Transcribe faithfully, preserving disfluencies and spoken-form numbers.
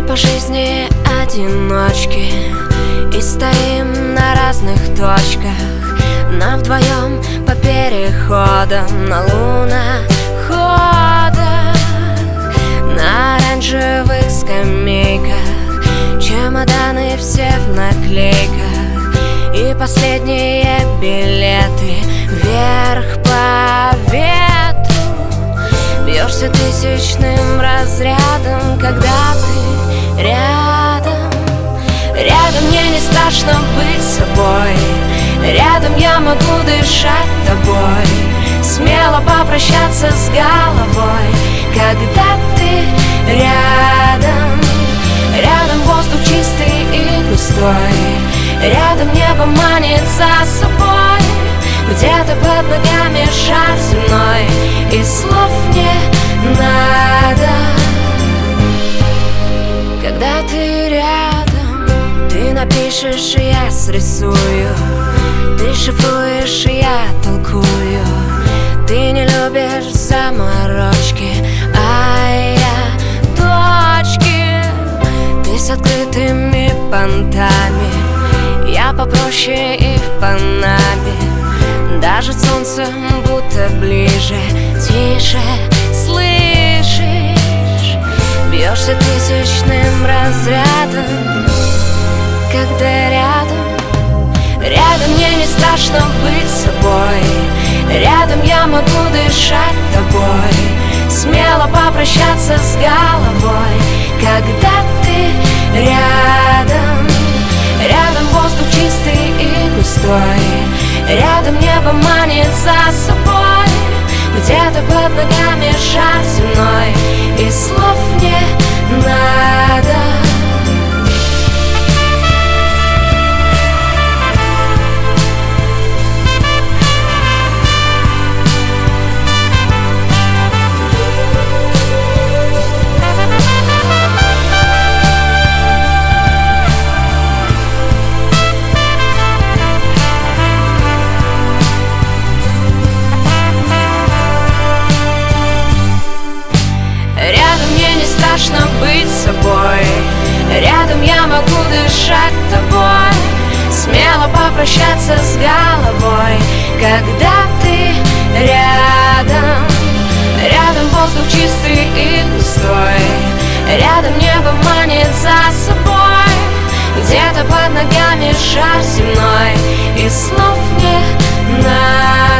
по жизни одиночки и стоим на разных точках, нам вдвоем по переходам на луноходах, на оранжевых скамейках, чемоданы все в наклейках и последние билеты вверх по ветру. Бьешься тысячным разрядом, когда ты рядом. Рядом мне не страшно быть собой, рядом я могу дышать тобой, смело попрощаться с головой, когда ты рядом. Рядом воздух чистый и густой, рядом небо манит за собой, где-то под ногами шар земной, и слов не надо. Когда ты рядом, ты напишешь, и я срисую, ты шифруешь, и я толкую. Ты не любишь заморочки, а я точки. Ты с открытыми понтами, я попроще и в Панаме. Даже солнце будто ближе, тише, слышишь? Бьешься тысячным разрядом, когда рядом. Рядом мне не страшно быть собой, рядом я могу дышать тобой, смело попрощаться с головой, когда ты рядом. Рядом воздух чистый и густой, рядом небо манит за собой, где-то под ногами шар земной, и слов не надо. Страшно быть собой, рядом я могу дышать тобой, смело попрощаться с головой, когда ты рядом. Рядом воздух чистый и густой, рядом небо манит за собой, где-то под ногами шар земной, и слов не надо.